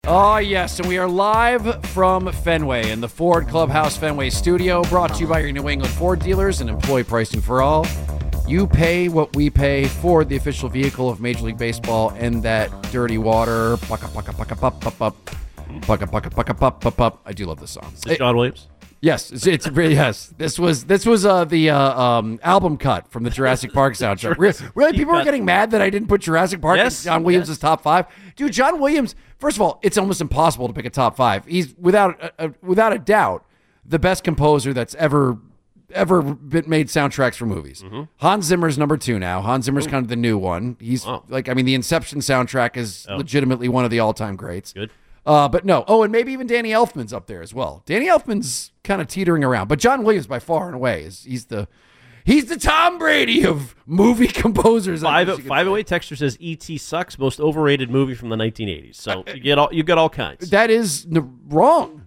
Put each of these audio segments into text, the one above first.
Oh, yes, and we are live from Fenway in the Ford Clubhouse Fenway studio, brought to you by your New England Ford dealers and employee pricing for all. You pay what we pay. Ford, the official vehicle of Major League Baseball, and that dirty water. Pucka, pucka, pucka, pup, pup, pup. Pucka, pucka, pucka, pup, pup, pup. I do love this song. Is it John Williams? Yes, it's yes. This was the album cut from the Jurassic Park soundtrack. Really, people were getting mad that I didn't put Jurassic Park in John Williams' top 5. Dude, John Williams. First of all, it's almost impossible to pick a top 5. He's without a doubt the best composer that's ever been made soundtracks for movies. Mm-hmm. Hans Zimmer's number 2 now. Hans Zimmer's kind of the new one. He's the Inception soundtrack is legitimately one of the all-time greats. Good. But no. Oh, and maybe even Danny Elfman's up there as well. Danny Elfman's kind of teetering around, but John Williams by far and away he's the Tom Brady of movie composers. 508 Texture says E.T. sucks. Most overrated movie from the 1980s. So you get all kinds. That is wrong.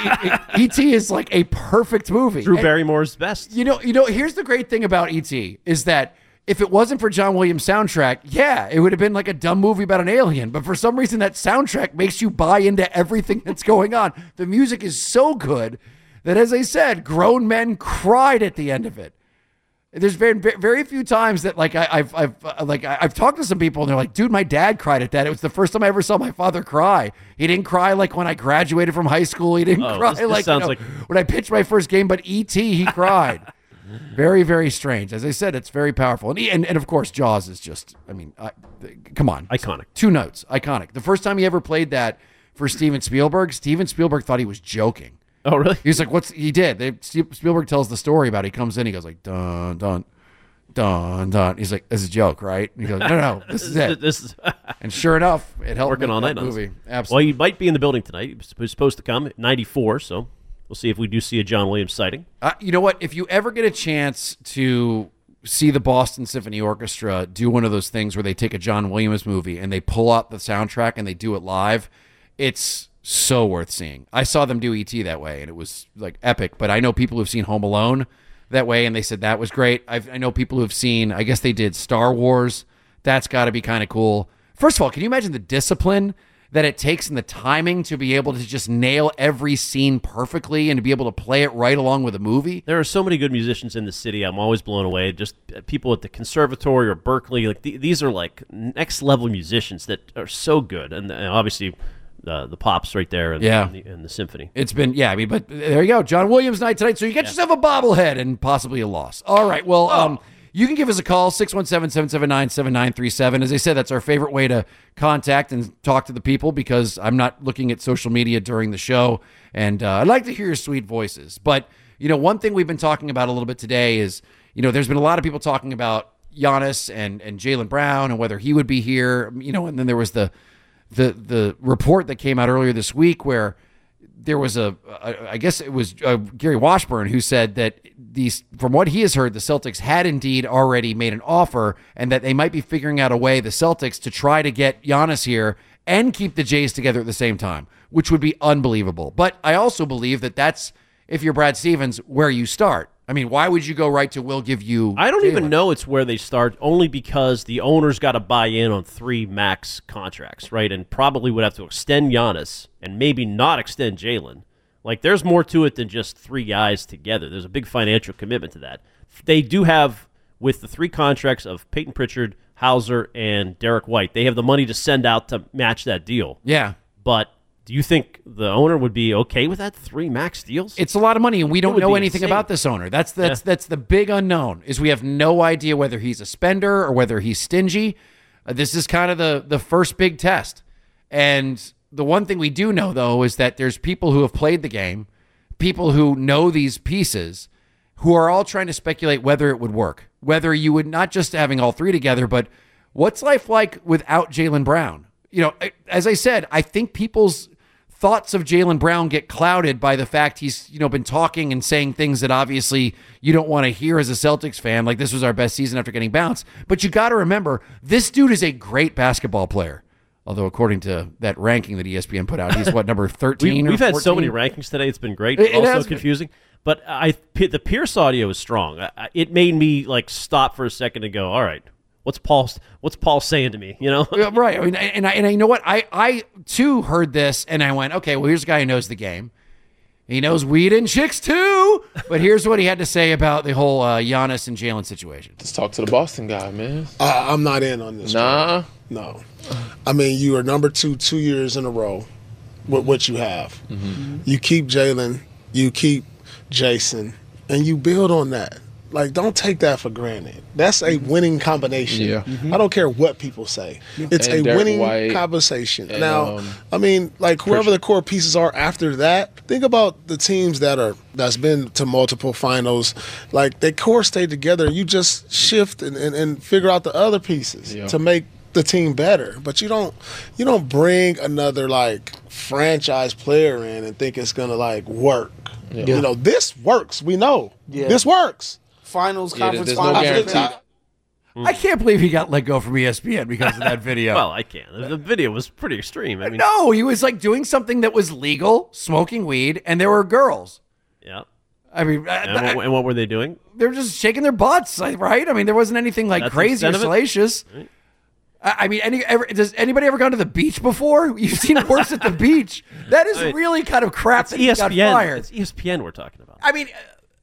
E.T. is like a perfect movie. Drew Barrymore's best. You know. Here's the great thing about E.T. is that if it wasn't for John Williams' soundtrack, it would have been like a dumb movie about an alien. But for some reason, that soundtrack makes you buy into everything that's going on. The music is so good that, as I said, grown men cried at the end of it. There's very few times that I've talked to some people and they're like, dude, my dad cried at that. It was the first time I ever saw my father cry. He didn't cry like when I graduated from high school. He didn't cry when I pitched my first game, but E.T. he cried. Very, very strange. As I said, it's very powerful. And of course, Jaws is just, come on. Iconic. 2 notes. Iconic. The first time he ever played that for Steven Spielberg thought he was joking. Oh, really? He was like, he did. Spielberg tells the story about it. He comes in, he goes like, dun, dun, dun, dun. He's like, this is a joke, right? And he goes, no, this is it. And sure enough, it helped working all night on movie. This. Absolutely. Well, he might be in the building tonight. He was supposed to come at 94, so we'll see if we do see a John Williams sighting. You know what? If you ever get a chance to see the Boston Symphony Orchestra do one of those things where they take a John Williams movie and they pull out the soundtrack and they do it live, it's so worth seeing. I saw them do E.T. that way, and it was like epic. But I know people who've seen Home Alone that way, and they said that was great. I know people who've seen, I guess they did Star Wars. That's got to be kind of cool. First of all, can you imagine the discipline that it takes and the timing to be able to just nail every scene perfectly and to be able to play it right along with a movie? There are so many good musicians in the city. I'm always blown away. Just people at the conservatory or Berkeley. Like these are like next level musicians that are so good, and obviously the pops right there and the symphony. It's been but there you go, John Williams night tonight. So you get yourself a bobblehead and possibly a loss. All right, well, you can give us a call, 617-779-7937. As I said, that's our favorite way to contact and talk to the people because I'm not looking at social media during the show, and I'd like to hear your sweet voices. But, one thing we've been talking about a little bit today is, there's been a lot of people talking about Giannis and Jaylen Brown and whether he would be here, and then there was the report that came out earlier this week where there was I guess it was Gary Washburn who said that from what he has heard, the Celtics had indeed already made an offer and that they might be figuring out a way, the Celtics, to try to get Giannis here and keep the Jays together at the same time, which would be unbelievable. But I also believe that that's, if you're Brad Stevens, where you start. I mean, why would you go right to we'll give you I don't Jaylen? even know it's where they start, only because the owners got to buy in on 3 max contracts, right? And probably would have to extend Giannis and maybe not extend Jaylen. Like, there's more to it than just 3 guys together. There's a big financial commitment to that. They do have, with the 3 contracts of Peyton Pritchard, Hauser, and Derek White, they have the money to send out to match that deal. Yeah. But do you think the owner would be okay with that? 3 max deals? It's a lot of money, and we don't know anything about this owner. That's the big unknown, is we have no idea whether he's a spender or whether he's stingy. This is kind of the first big test. And the one thing we do know, though, is that there's people who have played the game, people who know these pieces, who are all trying to speculate whether it would work, whether you would not just having all 3 together, but what's life like without Jaylen Brown? As I said, I think people's thoughts of Jaylen Brown get clouded by the fact he's, been talking and saying things that obviously you don't want to hear as a Celtics fan, like this was our best season after getting bounced. But you got to remember, this dude is a great basketball player. Although according to that ranking that ESPN put out, he's number 13 We've or had 14? so many rankings today. It's been great. It also has confusing. But the Pierce audio is strong. It made me stop for a second and go, all right, What's Paul saying to me? You know, right? I mean, and I you know what? I too heard this, and I went, okay, well, here's a guy who knows the game. He knows weed and chicks too. But here's what he had to say about the whole Giannis and Jalen situation. Let's talk to the Boston guy, man. I'm not in on this. Nah. No. I mean, you are number 2 years in a row with what you have. Mm-hmm. You keep Jalen, you keep Jason, and you build on that. Like, don't take that for granted. That's a winning combination. Yeah. Mm-hmm. I don't care what people say. It's and a Derek winning White, conversation. and, now, I mean, like, whoever the core pieces are after that, think about the teams that's been to multiple finals. Like, their core stayed together. You just shift and figure out the other pieces to make the team better. But you don't bring another, like, franchise player in and think it's going to, like, work. Yeah. You know, this works. We know. Yeah. This works. Finals, conference there's finals. No guarantee. I can't believe he got let go from ESPN because of that video. Well, I can't. The video was pretty extreme. I mean, no, he was like doing something that was legal, smoking weed, and there were girls. Yeah. I mean, and what were they doing? They were just shaking their butts, right? I mean, there wasn't anything like That's crazy or salacious. Right. I mean, does anybody ever gone to the beach before? You've seen worse at the beach. That is really kind of crap that he got fired. It's ESPN we're talking about. I mean,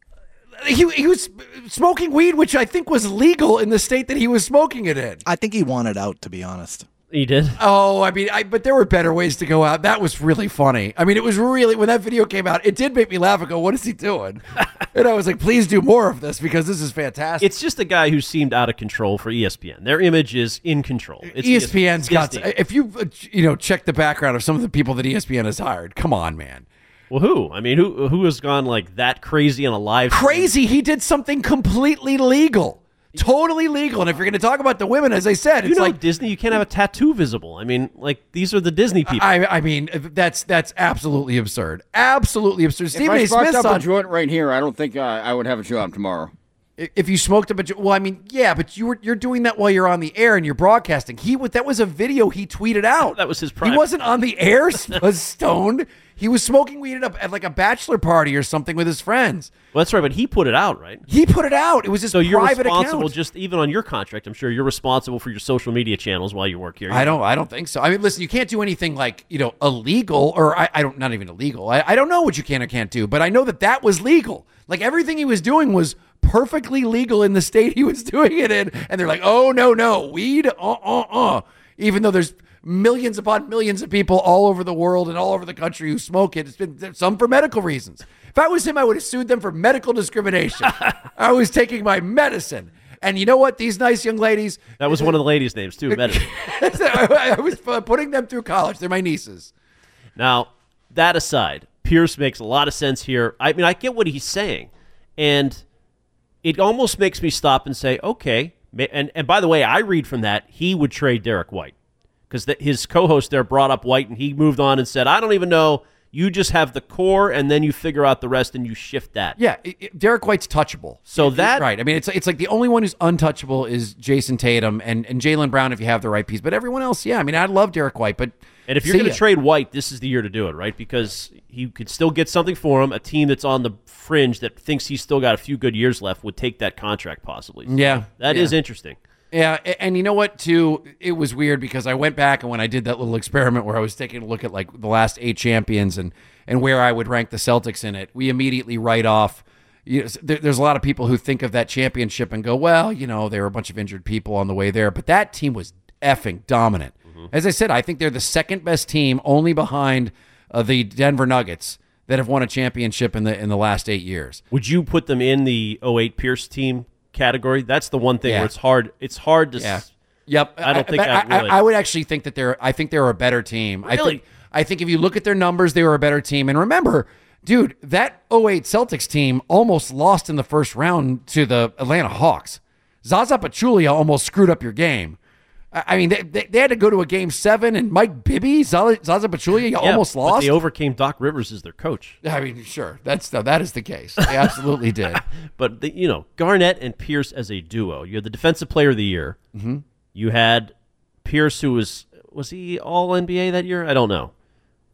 he was smoking weed, which I think was legal in the state that he was smoking it in. I think he wanted out, to be honest. He did? Oh, I mean, but there were better ways to go out. That was really funny. I mean, it was really, when that video came out, it did make me laugh and go, what is he doing? And I was like, please do more of this because this is fantastic. It's just a guy who seemed out of control for ESPN. Their image is in control. It's ESPN's got to, if you check the background of some of the people that ESPN has hired, come on, man. Well, who? I mean, who has gone like that crazy on a live crazy? Stream? He did something completely legal. Totally legal. And if you're going to talk about the women, as I said, it's like Disney, you can't have a tattoo visible. I mean, like, these are the Disney people. I mean, that's absolutely absurd. Absolutely absurd. Stephen A. Smith's up a joint right here, I don't think I would have a job tomorrow. If you smoked well, I mean, yeah, but you're doing that while you're on the air and you're broadcasting. That was a video he tweeted out. That was his private. He wasn't on the air, was stoned. He was smoking weed at like a bachelor party or something with his friends. Well, that's right, but he put it out, right? He put it out. It was his private account. So you're responsible, just even on your contract, I'm sure you're responsible for your social media channels while you work here. I don't think so. I mean, listen, you can't do anything like, illegal, or not even illegal. I don't know what you can or can't do, but I know that was legal. Like, everything he was doing was perfectly legal in the state he was doing it in, and they're like, oh, no, weed, even though there's millions upon millions of people all over the world and all over the country who smoke it. It's been some for medical reasons. If I was him, I would have sued them for medical discrimination. I was taking my medicine. And you know what? These nice young ladies. That was one of the ladies' names, too, medicine. I was putting them through college. They're my nieces. Now, that aside, Pierce makes a lot of sense here. I mean, I get what he's saying. And it almost makes me stop and say, okay. And by the way, I read from that he would trade Derek White. Because his co-host there brought up White, and he moved on and said, I don't even know. You just have the core, and then you figure out the rest, and you shift that. Yeah, Derek White's touchable. So that... Right. I mean, it's like the only one who's untouchable is Jason Tatum and Jaylen Brown if you have the right piece. But everyone else, yeah. I mean, I love Derek White, but... And if you're going to trade White, this is the year to do it, right? Because he could still get something for him. A team that's on the fringe that thinks he's still got a few good years left would take that contract possibly. So yeah. That is interesting. Yeah, and you know what, too? It was weird because I went back and when I did that little experiment where I was taking a look at like the last 8 champions and where I would rank the Celtics in it, we immediately write off. There's a lot of people who think of that championship and go, well, there were a bunch of injured people on the way there, but that team was effing dominant. Mm-hmm. As I said, I think they're the second best team, only behind the Denver Nuggets that have won a championship in the last 8 years. Would you put them in the 08 Pierce team category? That's the one thing where it's hard to... Yeah. Yep. I don't think I would actually think that they're a better team. Really? I think if you look at their numbers, they were a better team. And remember, dude, that 08 Celtics team almost lost in the first round to the Atlanta Hawks. Zaza Pachulia almost screwed up your game. I mean, they had to go to a game 7, and Mike Bibby, Zaza Pachulia, almost lost. But they overcame Doc Rivers as their coach. I mean, sure, that is the case. They absolutely did. But Garnett and Pierce as a duo. You had the Defensive Player of the Year. Mm-hmm. You had Pierce, who was he All NBA that year? I don't know.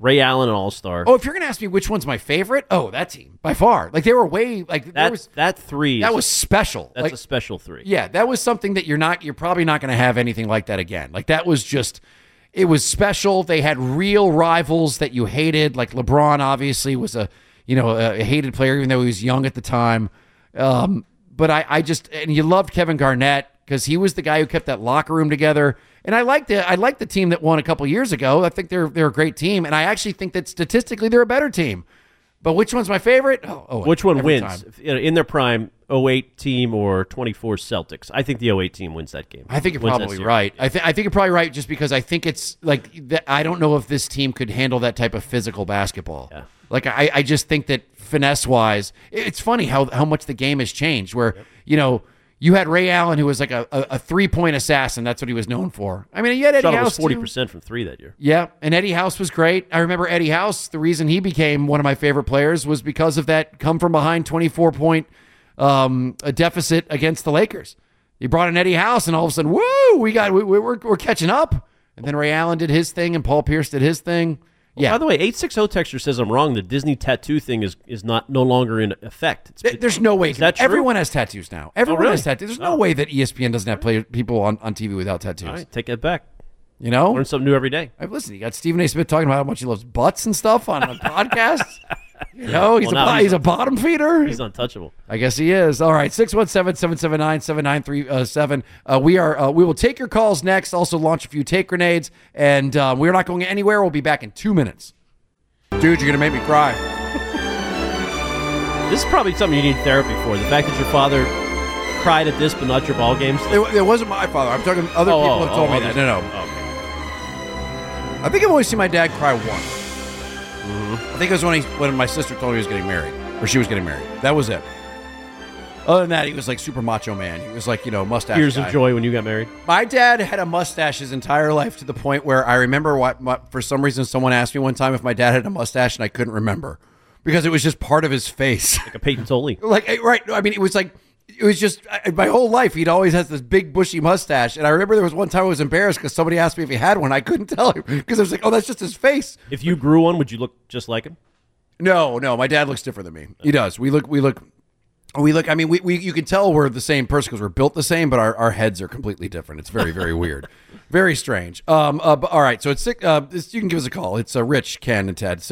Ray Allen, an all-star. Oh, if you're going to ask me which one's my favorite, that team by far. Like they were way like that three. That was special. That's a special three. Yeah, that was something that you're probably not going to have anything like that again. Like that was just, it was special. They had real rivals that you hated. Like LeBron obviously was a hated player even though he was young at the time. But I just, and you loved Kevin Garnett because he was the guy who kept that locker room together. And I liked the team that won a couple years ago. I think they're a great team, and I actually think that statistically they're a better team. But which one's my favorite? Which one wins in their prime? 08 team or 24 Celtics? I think the 08 team wins that game. I think you're probably right. I think you're probably right just because I think it's like I don't know if this team could handle that type of physical basketball. Yeah. Like I just think that finesse wise, it's funny how much the game has changed. Where you had Ray Allen, who was like a 3-point assassin. That's what he was known for. I mean, you had Eddie House, 40% from three that year. Yeah, and Eddie House was great. I remember Eddie House. The reason he became one of my favorite players was because of that come-from-behind 24-point deficit against the Lakers. He brought in Eddie House, and all of a sudden, we're catching up. And then Ray Allen did his thing, and Paul Pierce did his thing. Yeah. By the way, 860 Texture says I'm wrong. The Disney tattoo thing is no longer in effect. There's no way. Is that true? Everyone has tattoos now. Everyone really? has tattoos. There's no way that ESPN doesn't have people on TV without tattoos. All right, take that back. Learn something new every day. Listen, you got Stephen A. Smith talking about how much he loves butts and stuff on a podcast. He's a bottom feeder. He's untouchable. I guess he is. All right, 617-779-7937. We will take your calls next. Also launch a few take grenades, and we're not going anywhere. We'll be back in 2 minutes. Dude, you're gonna make me cry. This is probably something you need therapy for. The fact that your father cried at this, but not your ball games. It wasn't my father. I'm talking other people have told me that. No. Okay. I think I've only seen my dad cry once. I think it was when my sister told me he was getting married, or she was getting married. That was it. Other than that, he was like super macho man. He was like, mustache Tears guy. of joy when you got married? My dad had a mustache his entire life to the point where I remember for some reason someone asked me one time if my dad had a mustache and I couldn't remember because it was just part of his face. Like a Peyton Tolley. Right. I mean, it was just my whole life. He'd always has this big bushy mustache. And I remember there was one time I was embarrassed because somebody asked me if he had one. I couldn't tell him because I was like, that's just his face. If you grew one, would you look just like him? No. My dad looks different than me. He does. We look. I mean, you can tell we're the same person because we're built the same, but our heads are completely different. It's very, very weird, very strange. All right, so it's you can give us a call. It's Rich, Ken, and Ted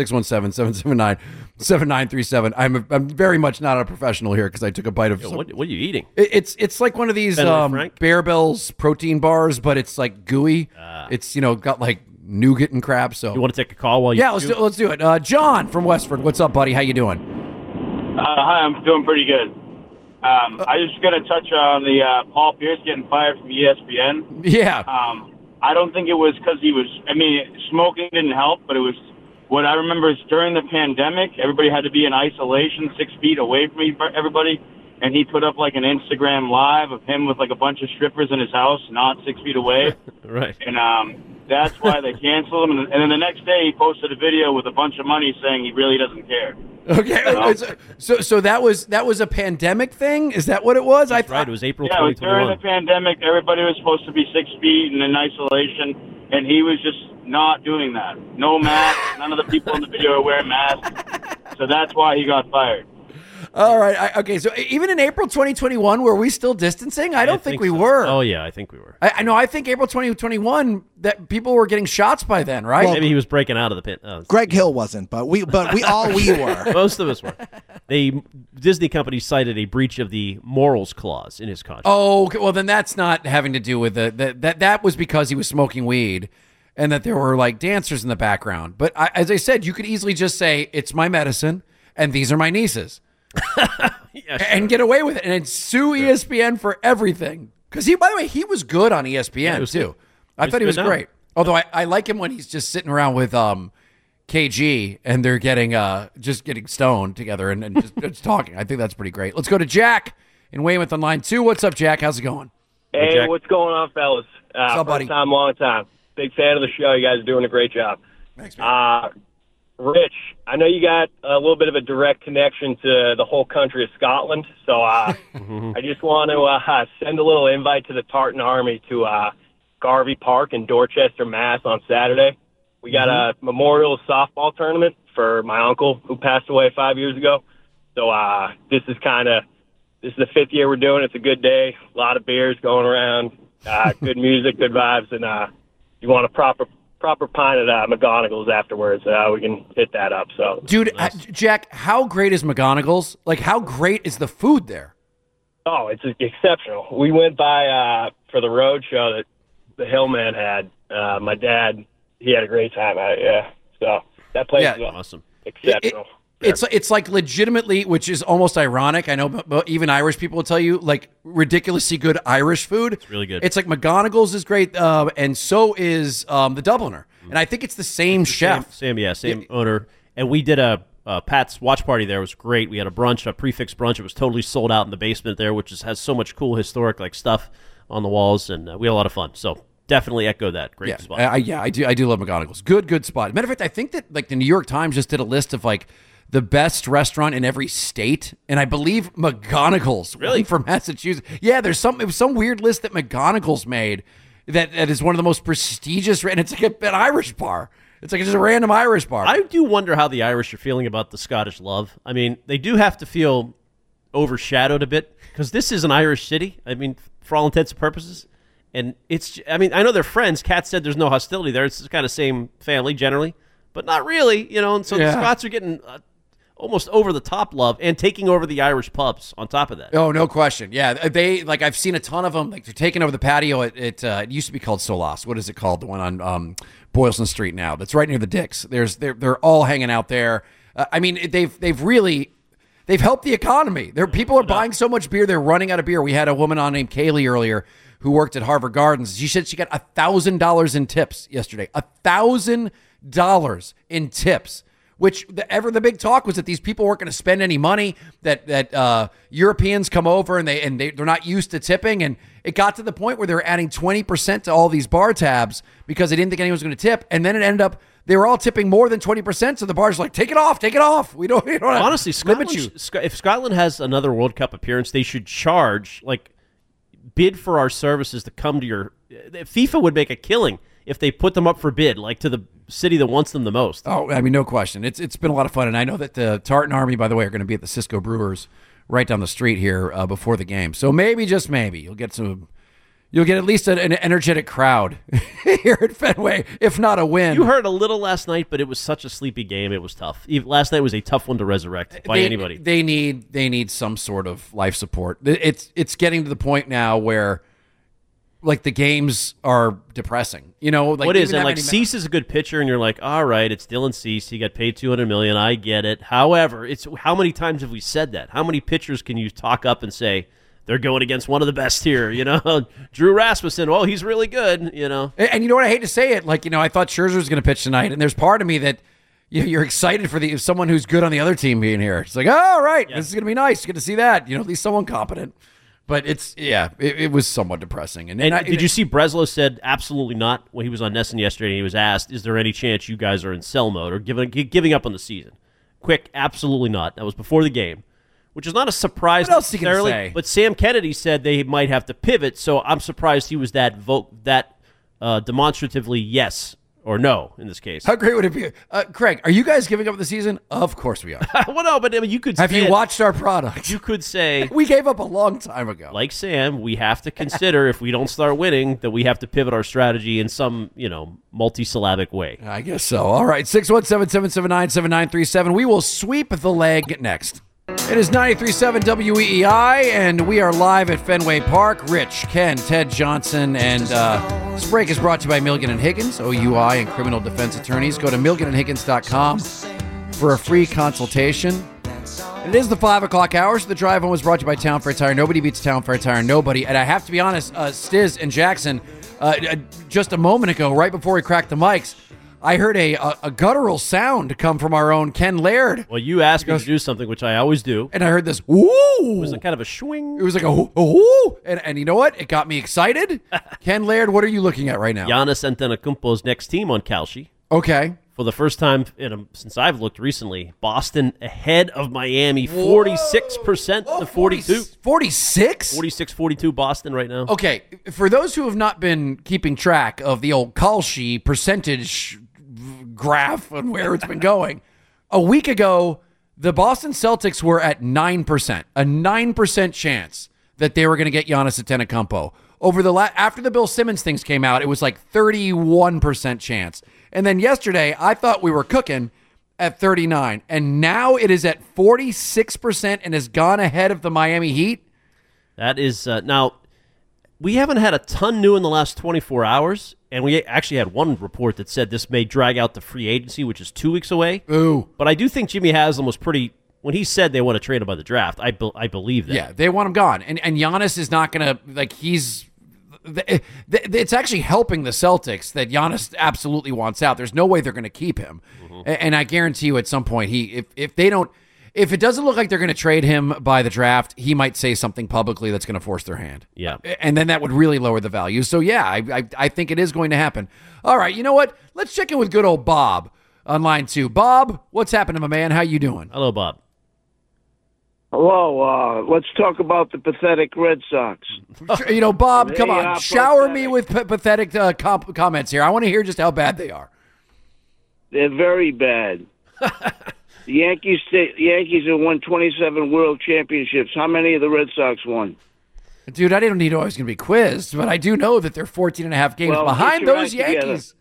617-779-7937. I'm very much not a professional here because I took a bite of. What are you eating? It's like one of these Bear Bells protein bars, but it's like gooey. It's got like nougat and crap. So you want to take a call while you? Yeah, let's do it. John from Westford, what's up, buddy? How you doing? Hi, I'm doing pretty good. I just got to touch on the Paul Pierce getting fired from ESPN. Yeah. I don't think it was because smoking didn't help, but it was what I remember is during the pandemic, everybody had to be in isolation 6 feet away from everybody, and he put up like an Instagram live of him with like a bunch of strippers in his house, not 6 feet away. Right. And that's why they canceled him. And then the next day, he posted a video with a bunch of money saying he really doesn't care. Okay, so that was a pandemic thing? Is that what it was? That's right. It was April 2021. Yeah, it was during the pandemic. Everybody was supposed to be 6 feet and in isolation, and he was just not doing that. No mask. None of the people in the video are wearing masks. So that's why he got fired. All right. Okay. So even in April 2021, were we still distancing? I don't think we so. were. Oh yeah, I think we were. I know. I think April 2021 that people were getting shots by then, right? Maybe he was breaking out of the pit. Oh, Greg Hill wasn't, but we all were. Most of us were. The Disney company cited a breach of the morals clause in his contract. Oh, okay. Well, then that's not having to do with that was because he was smoking weed. And that there were like dancers in the background. But as I said, you could easily just say, it's my medicine and these are my nieces. Yeah, sure. And get away with it. And sue ESPN for everything. Because by the way, he was good on ESPN too. I thought he was great. Although I like him when he's just sitting around with KG and they're getting stoned together and just talking. I think that's pretty great. Let's go to Jack in Weymouth on line 2. What's up, Jack? How's it going? Hey, what's going on, fellas? What's up, buddy? First time, long time. Big fan of the show. You guys are doing a great job. Thanks, man. Rich, I know you got a little bit of a direct connection to the whole country of Scotland, so I just want to send a little invite to the Tartan Army to Garvey Park in Dorchester, Mass. on Saturday. We got a memorial softball tournament for my uncle who passed away 5 years ago. So this is the 5th year we're doing it. It's a good day. A lot of beers going around, good music, good vibes, and you want a proper pint at McGonagall's afterwards. We can hit that up. So, dude, Jack, how great is McGonagall's? Like, how great is the food there? Oh, it's exceptional. We went by for the road show that the Hillman had. My dad, he had a great time at it. Yeah, so that place is awesome, exceptional. It's like legitimately, which is almost ironic. I know, but even Irish people will tell you, like, ridiculously good Irish food. It's really good. It's like McGonagall's is great, and so is the Dubliner. And I think it's the same chef. Same owner. And we did a Pat's watch party there. It was great. We had a brunch, a prefix brunch. It was totally sold out in the basement there, which has so much cool historic stuff on the walls, and we had a lot of fun. So definitely echo that. Great spot. I do love McGonagall's. Good spot. Matter of fact, I think that the New York Times just did a list of the best restaurant in every state, and I believe McGonagall's really from Massachusetts. Yeah, it was some weird list that McGonagall's made that is one of the most prestigious, and it's like an Irish bar. It's like just a random Irish bar. I do wonder how the Irish are feeling about the Scottish love. I mean, they do have to feel overshadowed a bit because this is an Irish city. I mean, for all intents and purposes. And I know they're friends. Kat said there's no hostility there. It's kind of same family generally, but not really, And so the Scots are getting almost over the top love and taking over the Irish pubs on top of that. Oh, no question. Yeah, they I've seen a ton of them. They're taking over the patio. It used to be called Solas. What is it called? The one on Boylston Street now. That's right near the Dicks. They're all hanging out there. They've helped the economy. People are buying so much beer. They're running out of beer. We had a woman on named Kaylee earlier who worked at Harvard Gardens. She said she got $1,000 in tips yesterday. $1,000 in tips. Which the big talk was that these people weren't going to spend any money. That Europeans come over and they're not used to tipping, and it got to the point where they were adding 20% to all these bar tabs because they didn't think anyone was going to tip, and then it ended up they were all tipping more than 20%. So the bar's like, take it off. We don't honestly limit you. If Scotland has another World Cup appearance, they should charge bid for our services to come to your. FIFA would make a killing if they put them up for bid, to the city that wants them the most. Oh, I mean, no question. It's been a lot of fun, and I know that the Tartan Army, by the way, are going to be at the Cisco Brewers right down the street here before the game. So maybe, just maybe, you'll get at least an energetic crowd here at Fenway, if not a win. You heard a little last night, but it was such a sleepy game. It was tough. Last night was a tough one to resurrect by anybody. They need some sort of life support. It's getting to the point now where the games are depressing. What is it? Cease is a good pitcher, and you're like, all right, it's Dylan Cease. He got paid $200 million. I get it. However, it's how many times have we said that? How many pitchers can you talk up and say they're going against one of the best here? Drew Rasmussen. Oh, he's really good. And you know what? I hate to say it. I thought Scherzer was going to pitch tonight, and there's part of me that you're excited for someone who's good on the other team being here. It's like, oh, all right, This is going to be nice. Good to see that. At least someone competent. But it was somewhat depressing. And did you see Breslow said absolutely not when he was on Nesson yesterday? He was asked, "Is there any chance you guys are in sell mode or giving up on the season?" Quick, absolutely not. That was before the game, which is not a surprise what else necessarily. Say? But Sam Kennedy said they might have to pivot, so I'm surprised he was that demonstratively yes or no in this case. How great would it be? Craig, are you guys giving up the season? Of course we are. Well, no, but you could have you watched our product? You could say we gave up a long time ago. Like Sam, we have to consider if we don't start winning that we have to pivot our strategy in some, multisyllabic way. I guess so. All right, 617-779-7937. We will sweep the leg next. It is 93.7 WEEI, and we are live at Fenway Park. Rich, Ken, Ted Johnson, and this break is brought to you by Milligan & Higgins, OUI, and criminal defense attorneys. Go to milliganandhiggins.com for a free consultation. And it is the 5 o'clock hour, so the drive home was brought to you by Town Fair Tire. Nobody beats Town Fair Tire, nobody. And I have to be honest, Stiz and Jackson, just a moment ago, right before we cracked the mics, I heard a guttural sound come from our own Ken Laird. Well, you asked me to do something, which I always do. And I heard this, woo! It was kind of a swing. It was like a woo! And you know what? It got me excited. Ken Laird, what are you looking at right now? Giannis Antetokounmpo's next team on Kalshi. Okay. For the first time since I've looked recently, Boston ahead of Miami, 46% to 42. 46? 46-42 Boston right now. Okay, for those who have not been keeping track of the old Kalshi percentage graph on where it's been going. A week ago, the Boston Celtics were at 9%, a 9% chance that they were going to get Giannis Antetokounmpo. After the Bill Simmons things came out, it was like 31% chance. And then yesterday, I thought we were cooking at 39, and now it is at 46% and has gone ahead of the Miami Heat. That is now. We haven't had a ton new in the last 24 hours, and we actually had one report that said this may drag out the free agency, which is 2 weeks away. Ooh. But I do think Jimmy Haslam was pretty – when he said they want to trade him by the draft, I believe that. Yeah, they want him gone. And Giannis is not going to – like, he's – it's actually helping the Celtics that Giannis absolutely wants out. There's no way they're going to keep him. Mm-hmm. And I guarantee you at some point, if they don't – if it doesn't look like they're going to trade him by the draft, he might say something publicly that's going to force their hand. Yeah. And then that would really lower the value. So, yeah, I think it is going to happen. All right, you know what? Let's check in with good old Bob on line 2. Bob, what's happening, my man? How you doing? Hello, Bob. Hello. Let's talk about the pathetic Red Sox. You know, Bob, come on. Shower me with pathetic comments here. I want to hear just how bad they are. They're very bad. The Yankees have won 27 World Championships. How many of the Red Sox won? Dude, I didn't need to always going to be quizzed, but I do know that they're 14 and a half games behind those Yankees.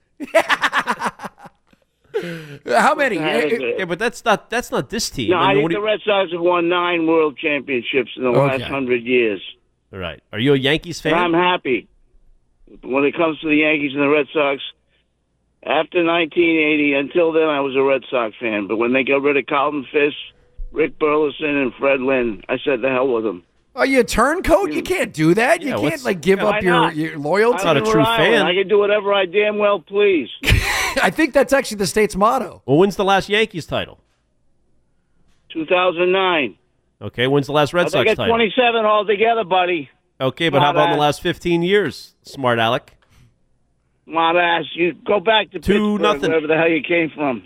How many? Yeah, but that's not this team. No, I think the Red Sox have won 9 World Championships in the last 100 years. All right. Are you a Yankees fan? And I'm happy. When it comes to the Yankees and the Red Sox, after 1980, until then, I was a Red Sox fan. But when they got rid of Carlton Fisk, Rick Burleson, and Fred Lynn, I said, the hell with them. Are you a turncoat? You can't do that. You can't give up your loyalty. It's not a true fan. I can do whatever I damn well please. I think that's actually the state's motto. Well, when's the last Yankees title? 2009. Okay, when's the last Red Sox title? 27 altogether, buddy. Okay, but how about in the last 15 years, smart Alec? Smart ass. You go back to Pittsburgh, wherever the hell you came from.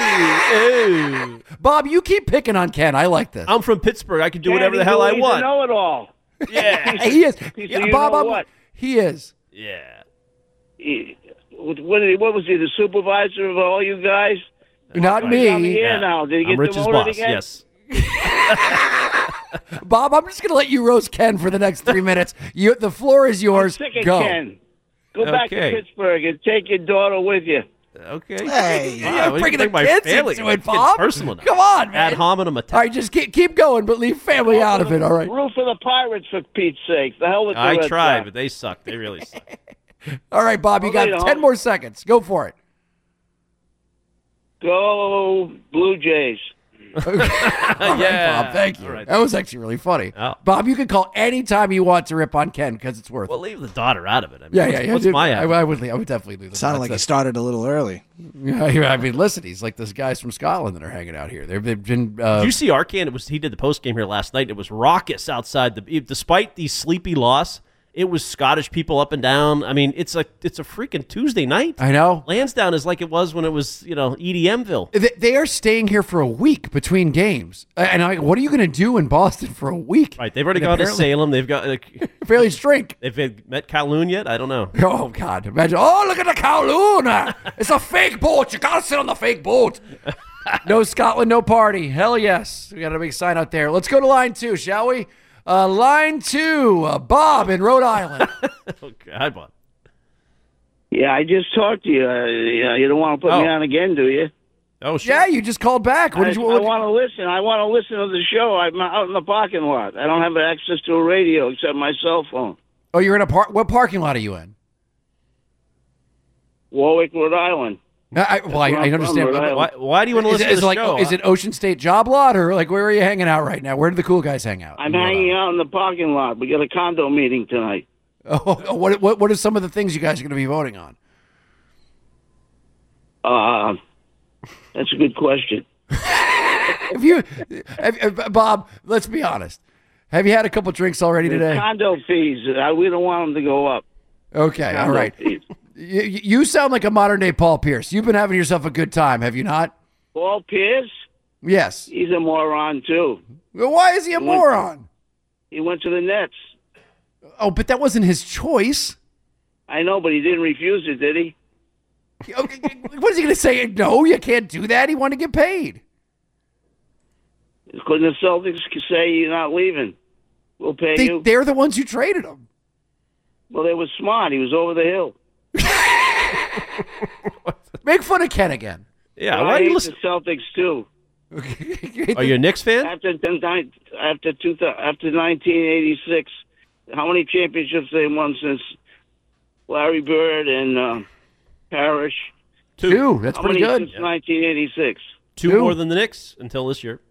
Bob, you keep picking on Ken. I like this. I'm from Pittsburgh. I can do whatever the hell I want. He's a know-it-all. Yeah. He is. Bob, what? He is. Yeah. What was he, the supervisor of all you guys? Not me. I'm here now. Did he get Rich's demoted boss, again? yes. Bob, I'm just going to let you roast Ken for the next 3 minutes. The floor is yours. I'm sick of Go. Ken. Go back to Pittsburgh and take your daughter with you. Okay. Hey, you're bringing the kids into it, Bob. Personal now. Come on, man. Ad hominem attack. All right, just keep going, but leave family out of it, all right? Root for the Pirates, for Pete's sake. The hell with the Red tried, Sox. but they suck. They really suck. All right, Bob, you got 10 more seconds. Go for it. Go Blue Jays. All right, Bob, thank you. Right. That was actually really funny. Oh. Bob, you can call anytime you want to rip on Ken because it's worth it. Well, leave the daughter out of it. I mean, Yeah. What's dude, my I would definitely leave the Sounded like he started a little early. Yeah, I mean, listen, he's like those guys from Scotland that are hanging out here. They've been. Did you see Arcand? He did the post game here last night. It was raucous outside. Despite the sleepy loss, it was Scottish people up and down. I mean, it's a freaking Tuesday night. I know. Lansdowne is like it was when it was EDMville. They are staying here for a week between games, and what are you going to do in Boston for a week? Right, they've already gone to Salem. They've got fairly strink. They've met Kowloon yet? I don't know. Oh God! Imagine! Oh, look at the Kowloon! It's a fake boat. You gotta sit on the fake boat. No Scotland, no party. Hell yes! We got a big sign out there. Let's go to line 2, shall we? Line 2, Bob in Rhode Island. Oh God, Bob. Yeah, I just talked to you. You don't want to put me on again, do you? Oh, sure. Yeah, you just called back. What did you? I want to listen. I want to listen to the show. I'm out in the parking lot. I don't have access to a radio except my cell phone. Oh, you're in a what parking lot are you in? Warwick, Rhode Island. I understand. Why do you want to listen to the show? Is it Ocean State Job Lot or where are you hanging out right now? Where do the cool guys hang out? I'm hanging out in the parking lot. We got a condo meeting tonight. Oh, what are some of the things you guys are going to be voting on? That's a good question. Bob, let's be honest. Have you had a couple drinks already today? Condo fees. We don't want them to go up. Okay, all right. You sound like a modern-day Paul Pierce. You've been having yourself a good time, have you not? Paul Pierce? Yes. He's a moron, too. Well, why is he a moron? He went to the Nets. Oh, but that wasn't his choice. I know, but he didn't refuse it, did he? What is he going to say? No, you can't do that. He wanted to get paid. Couldn't the Celtics say you're not leaving? We'll pay you. They're the ones who traded him. Well, they were smart. He was over the hill. Make fun of Ken again. Yeah, why do you listen? The Celtics too. Are you a Knicks fan? After 1986, how many championships they won since Larry Bird and Parrish? Two. That's how pretty many good. since 1986? Two more than the Knicks until this year.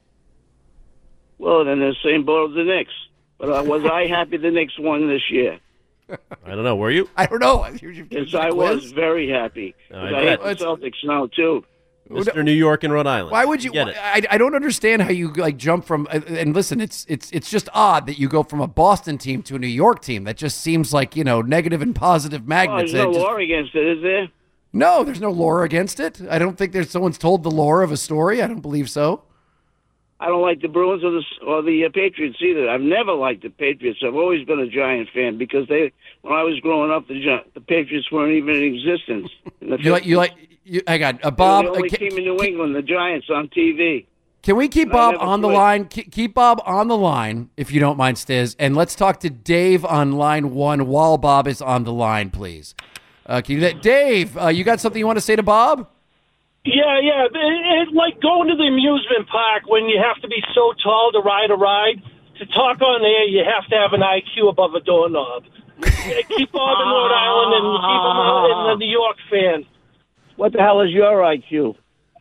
Well, then the same boat as the Knicks. But was I happy the Knicks won this year? I don't know. Were you? I don't know. Yes, I was very happy. I hate the Celtics now too. Mr. New York and Rhode Island. Why would you? I don't understand how you jump from. And listen, it's just odd that you go from a Boston team to a New York team. That just seems like negative and positive magnets. There's no law against it, is there? No, there's no lore against it. I don't think someone's told the lore of a story. I don't believe so. I don't like the Bruins or the Patriots either. I've never liked the Patriots. I've always been a Giant fan because when I was growing up, the Patriots weren't even in existence. I got Bob. They were the only team in New England, the Giants, on TV. Can we keep Bob on the line? Keep Bob on the line, if you don't mind, Stiz. And let's talk to Dave on line 1 while Bob is on the line, please. Can you do that? Dave, you got something you want to say to Bob? Yeah. It's like going to the amusement park when you have to be so tall to ride a ride. To talk on air, you have to have an IQ above a doorknob. Keep Bob in Rhode Island and keep him in the New York fan. What the hell is your IQ?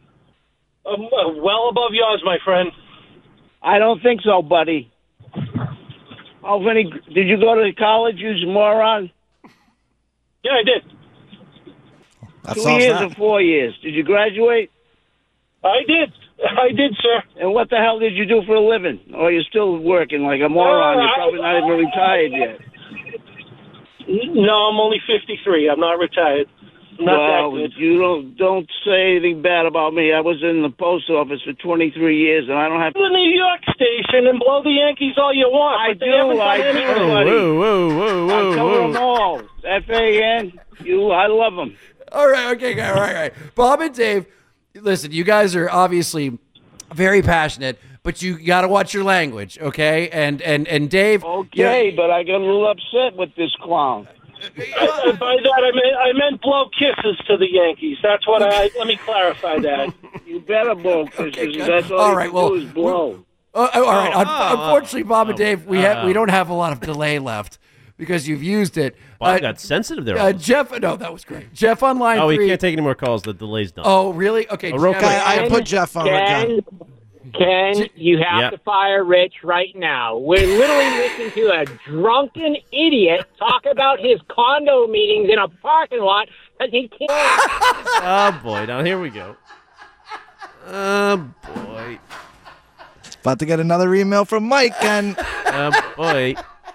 Well above yours, my friend. I don't think so, buddy. Did you go to college, you moron? Yeah, I did. 2 years or 4 years. Did you graduate? I did, sir. And what the hell did you do for a living? Or you're still working like a moron? You're probably not even retired yet. No, I'm only 53. I'm not retired. You don't say anything bad about me. I was in the post office for 23 years, and I don't have the New York station and blow the Yankees all you want. I do, buddy. Whoa. I cover them all. FAN, I love them. All right, okay, all right. Bob and Dave, listen, you guys are obviously very passionate, but you got to watch your language, okay? And Dave. Okay, but I got a little upset with this clown. By that I meant blow kisses to the Yankees. That's what let me clarify that. You better blow kisses. That's all right, do is blow. All right. Unfortunately, Bob and Dave, we don't have a lot of delay left because you've used it. Bob got sensitive there. Jeff, no, that was great. Jeff on line 3. Oh, he can't take any more calls. The delay's done. Oh, really? Okay. I put Jeff on. Ken, you have to fire Rich right now. We're literally listening to a drunken idiot talk about his condo meetings in a parking lot because he can't. Oh, boy. Now, here we go. Oh, boy. About to get another email from Mike, and oh, boy.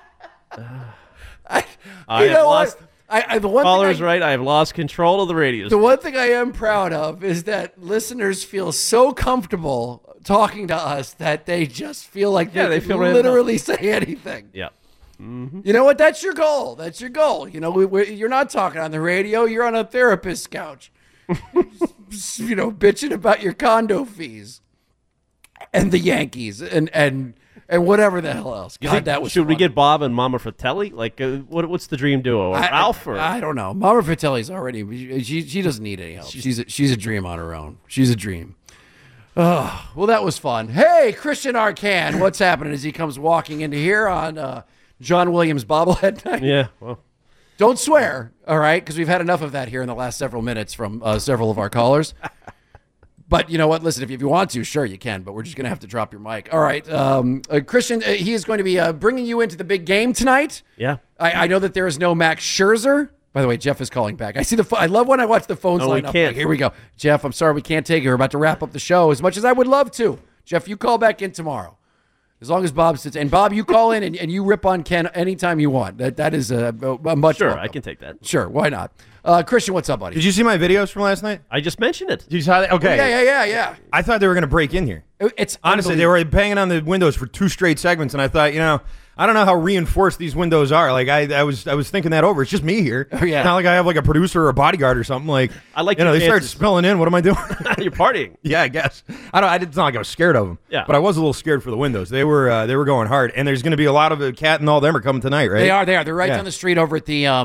I have lost. The one Caller's right. I have lost control of the radio. The one thing I am proud of is that listeners feel so comfortable talking to us that they just feel like they feel literally say anything. Yeah. Mm-hmm. You know what? That's your goal. That's your goal. You're not talking on the radio. You're on a therapist's couch. Bitching about your condo fees and the Yankees and whatever the hell else. God, that was Should we fun. get Bob and Mama Fratelli? Like, what's the dream duo? Or Ralph? Or? I don't know. Mama Fratelli's already. She doesn't need any help. She's a dream on her own. She's a dream. Oh, well, that was fun. Hey, Christian Arcan, what's happening as he comes walking into here on John Williams bobblehead night? Yeah, well. Don't swear, all right, because we've had enough of that here in the last several minutes from several of our callers. But you know what? Listen, if you want to, sure, you can, but we're just going to have to drop your mic. All right. Christian, he is going to be bringing you into the big game tonight. Yeah. I know that there is no Max Scherzer. By the way, Jeff is calling back. I see I love when I watch the phones line up. Like, here we go. Jeff, I'm sorry we can't take it. We're about to wrap up the show as much as I would love to. Jeff, you call back in tomorrow. As long as Bob sits. And Bob, you call in and you rip on Ken anytime you want. That is a much Sure, welcome. I can take that. Sure, why not? Christian, what's up, buddy? Did you see my videos from last night? I just mentioned it. Did you saw that? Okay. Yeah. I thought they were going to break in here. It's honestly, they were banging on the windows for 2 straight segments, and I thought, I don't know how reinforced these windows are. Like I was thinking that over. It's just me here. Oh, yeah. It's not like I have like a producer or a bodyguard or something. Like I like they start spilling in. What am I doing? You're partying. Yeah, I guess. It's not like I was scared of them. Yeah. But I was a little scared for the windows. They were going hard. And there's going to be a lot of Cat and all them are coming tonight, right? They are. They're right down the street over at the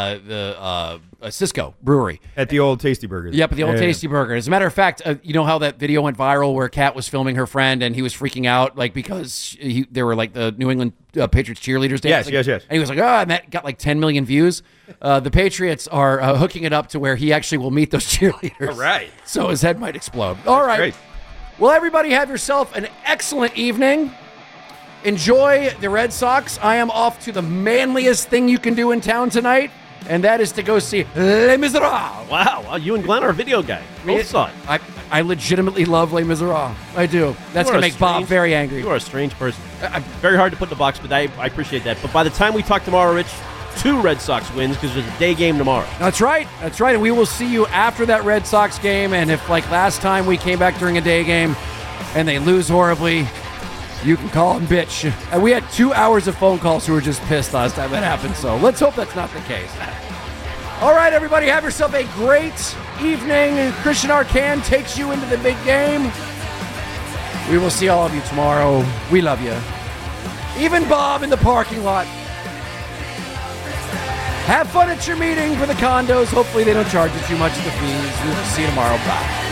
Cisco Brewery. At the old Tasty Burgers. Yep, at the old Tasty Burger. As a matter of fact, you know how that video went viral where Kat was filming her friend and he was freaking out like because there were like the New England Patriots cheerleaders dancing. Yes. And he was like, and that got like 10 million views. The Patriots are hooking it up to where he actually will meet those cheerleaders. All right. So his head might explode. All right. Great. Well, everybody have yourself an excellent evening. Enjoy the Red Sox. I am off to the manliest thing you can do in town tonight, and that is to go see Les Miserables. Wow, you and Glenn are a video guy. Both saw it. I legitimately love Les Miserables. I do. That's going to make Bob very angry. You are a strange person. Very hard to put in the box, but I appreciate that. But by the time we talk tomorrow, Rich, 2 Red Sox wins because there's a day game tomorrow. That's right. And we will see you after that Red Sox game. And if, like last time, we came back during a day game and they lose horribly, you can call them bitch. And we had 2 hours of phone calls who were just pissed last time that happened. So let's hope that's not the case. All right, everybody, have yourself a great evening. Christian Arcand takes you into the big game. We will see all of you tomorrow. We love you. Even Bob in the parking lot. Have fun at your meeting for the condos. Hopefully they don't charge you too much of the fees. We will see you tomorrow. Bye.